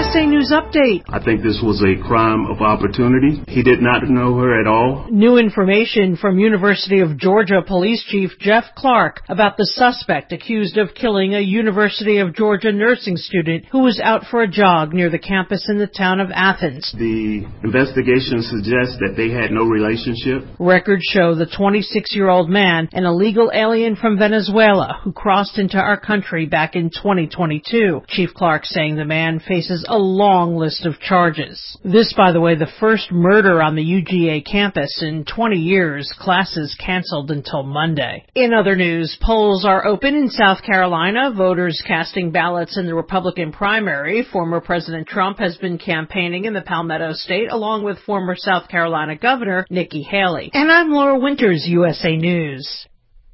USA News Update. I think this was a crime of opportunity. He did not know her at all. New information from University of Georgia Police Chief Jeff Clark about the suspect accused of killing a University of Georgia nursing student who was out for a jog near the campus in the town of Athens. The investigation suggests that they had no relationship. Records show the 26-year-old man, an illegal alien from Venezuela who crossed into our country back in 2022. Chief Clark saying the man faces a long list of charges. This, by the way, the first murder on the UGA campus in 20 years. Classes canceled until Monday. In other news, polls are open in South Carolina. Voters casting ballots in the Republican primary. Former President Trump has been campaigning in the Palmetto State along with former South Carolina Governor Nikki Haley. And I'm Laura Winters, USA News.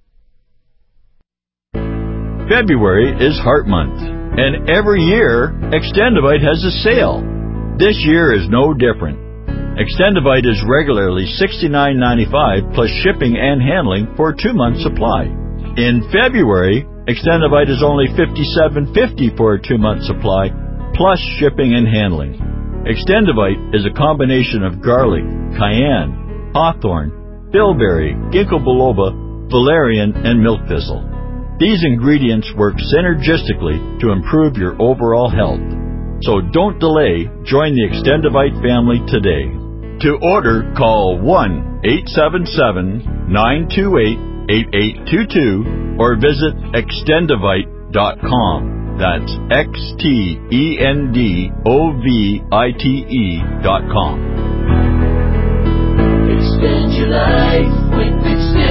February is Heart Month, and every year, Extendivite has a sale. This year is no different. Extendivite is regularly $69.95 plus shipping and handling for a 2-month supply. In February, Extendivite is only $57.50 for a 2-month supply plus shipping and handling. Extendivite is a combination of garlic, cayenne, hawthorn, bilberry, ginkgo biloba, valerian, and milk thistle. These ingredients work synergistically to improve your overall health. So don't delay, join the Extendivite family today. To order, call 1-877-928-8822 or visit extendivite.com. That's XTENDOVITE.com. Extend your life with Extendivite.